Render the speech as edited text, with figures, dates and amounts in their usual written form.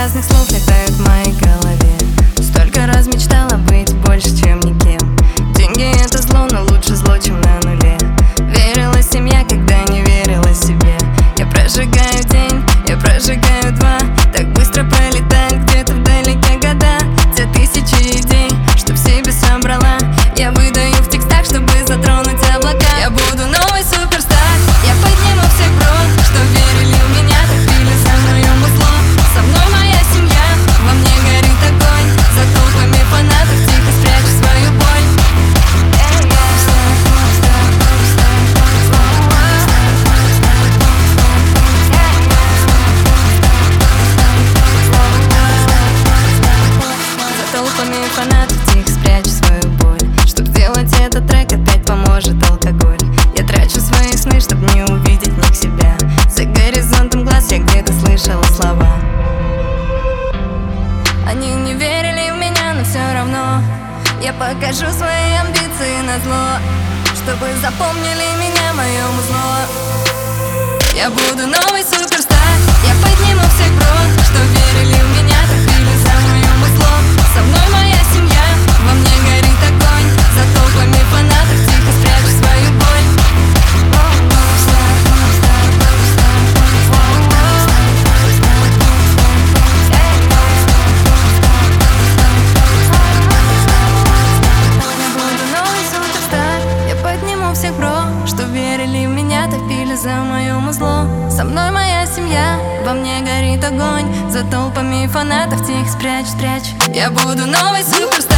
разных слов летают в моей голове. Столько раз мечтала быть больше, чем никем. Деньги — это зло, но лучше зло, чем на нуле. Верила семья, когда не верила себе. Я прожигаю день, я прожигаю два. Так быстро пролетает где-то вдалеке года. Те тысячи идей, чтоб себе собрала, я выдаю в текстах, чтобы затронуть облака. Я буду новый суперстар. Я подниму всех бро, что верили в меня, топили за мое музло. Со мной моя семья, во мне горит огонь. За толпами фанатов тихо спрячу свою боль. За толпами фанатов тихо спрячу свою боль. Чтоб сделать этот трек, опять поможет алкоголь. Я трачу свои сны, чтоб не увидеть в них себя. За горизонтом глаз я где-то слышала слова. Они не верили в меня, но все равно я покажу свои амбиции назло, чтобы запомнили меня, мое музло. Я буду новый суперстар. Я подниму всех бро, что верили в меня, топили за мое музло. Со мной моя семья, во мне горит огонь. За толпами фанатов тихо спрячу свою боль. Я буду новый суперстар. Я подниму всех бро, что верили в меня, топили за мое музло. Со мной моя семья, во мне горит огонь. За толпами фанатов тихо спрячу. Я буду новый суперстар.